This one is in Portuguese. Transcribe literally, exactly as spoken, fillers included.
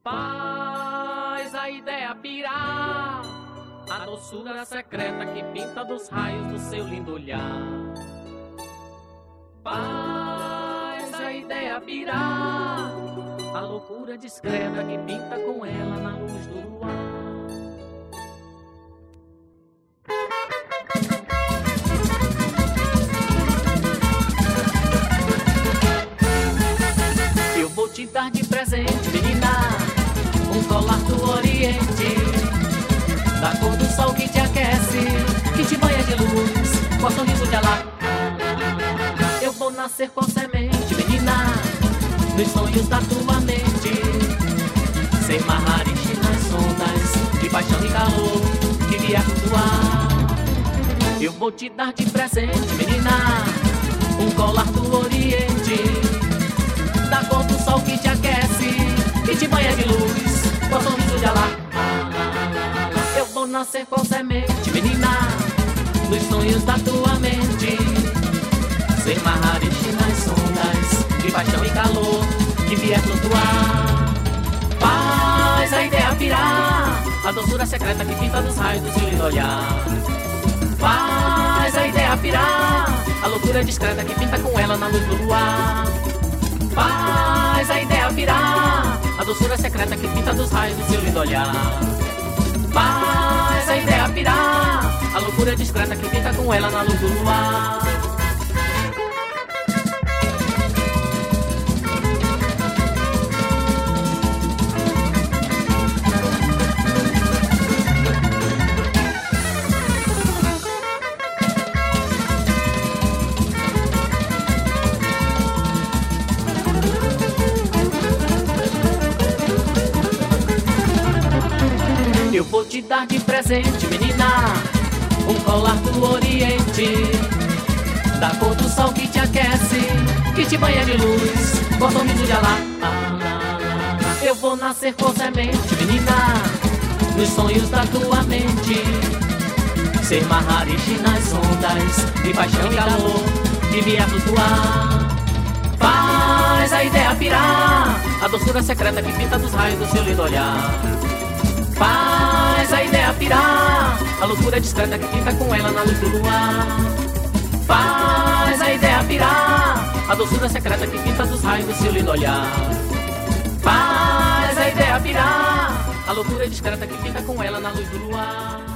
Faz a ideia pirar, a doçura secreta que pinta dos raios do seu lindo olhar. Faz a ideia pirar, a loucura discreta que pinta com ela na luz do luar. Eu vou te dar de presente, menina, um colar do Oriente, da cor do sol que te aquece, que te banha de luz, com o sorriso de Alá. Eu vou nascer com semente, menina, nos sonhos da tua mente, sem Maharishi nas ondas de paixão e calor que vier flutuar. Eu vou te dar de presente, menina, um colar do Oriente, da cor do sol que te aquece, que te banha de luz, com o sorriso de Alá. Eu vou nascer com semente, menina, nos sonhos da tua mente, sem Maharishi nas ondas de paixão e calor que vier flutuar. Faz a ideia pirar, a doçura secreta que pinta nos raios do seu lindo olhar. Faz a ideia pirar, a loucura discreta que pinta com ela na luz do luar. Faz a ideia pirar, a doçura secreta que pinta dos raios do seu lindo olhar. Faz a ideia pirar, a loucura discreta que pinta com ela na luz do luar. Eu vou te dar de presente, menina, um colar do Oriente, da cor do sol que te aquece, que te banha de luz, com o sorriso de Alá. Eu vou nascer com semente, menina, nos sonhos da tua mente, ser Maharishi nas ondas de paixão e calor que vier flutuar. Faz a ideia pirar, a doçura secreta que pinta dos raios do seu lindo olhar. Faz a ideia pirar, a loucura discreta que pinta com ela na luz do luar. Faz a ideia pirar, a doçura secreta que pinta dos raios do seu lindo olhar. Faz a ideia pirar, a loucura discreta que pinta com ela na luz do luar.